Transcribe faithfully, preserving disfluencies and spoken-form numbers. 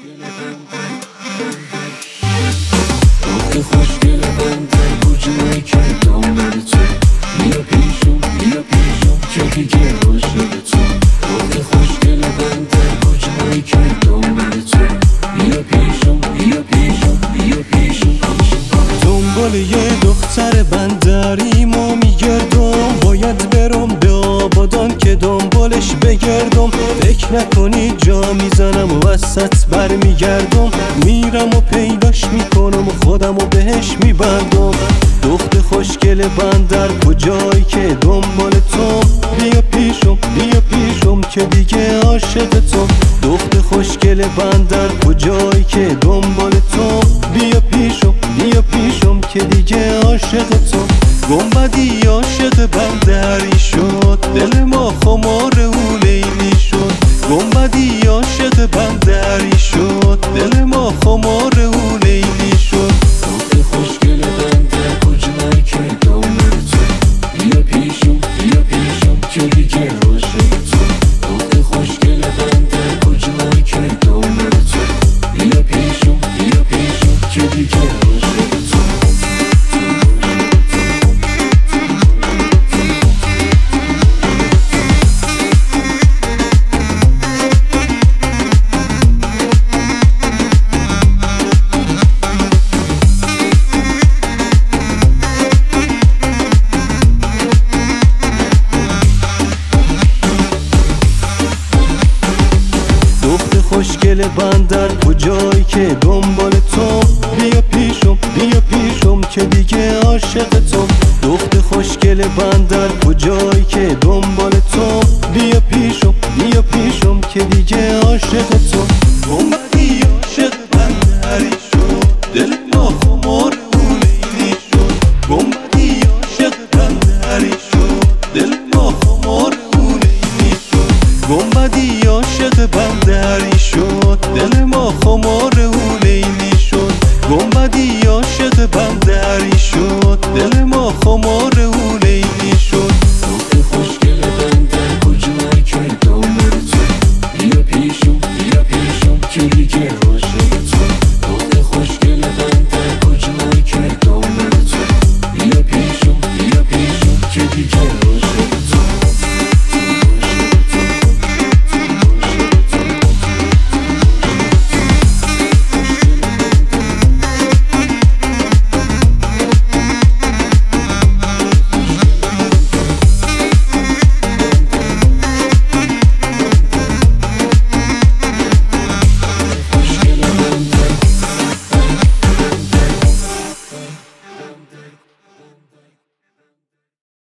دختر خوشگل بندر کجایی که دنبال تو، بیا پیشم بیا پیشم که دیگه عاشق تو. دختر خوشگل بندر کجایی که دنبال تو، بیا پیشم بیا پیشم بیا پیشم. دنبال یه دختر بندریم و میگردم، باید برم به آبادان که دنبالش بگردم. فکر نکنی جا میزنم و وسط برمیگردم، میرم و پیداش میکنم و خودم و بهش میبندم. دختر خوشگل بندر کجایی که دنبال تو، بیا پیشم بیا پیشم که دیگه عاشق تو. دختر خوشگل بندر کجایی که دنبال تو، بیا پیشم بیا پیشم که دیگه عاشق تو. گنبدی عاشق بندری شد، دل ما خمار او لیلی شد. گنبدی عاشق بندری شد، دل ما خمار او لیلی شد. دختر خوشگل بندر کجایی که دنبال تو، بیا پیشم بیا پیشم که دیگه عاشق تو. دختر خوشگل بندر کجایی که دنبال تو، بیا پیشم بیا پیشم که دیگه عاشق تو. خوشگل بندر کجایی که دنبال تو، بیا پیشم بیا پیشم که دیگه عاشق تو. دختر خوشگل بندر کجایی که دنبال تو، بیا پیشم بیا پیشم که دیگه عاشق تو.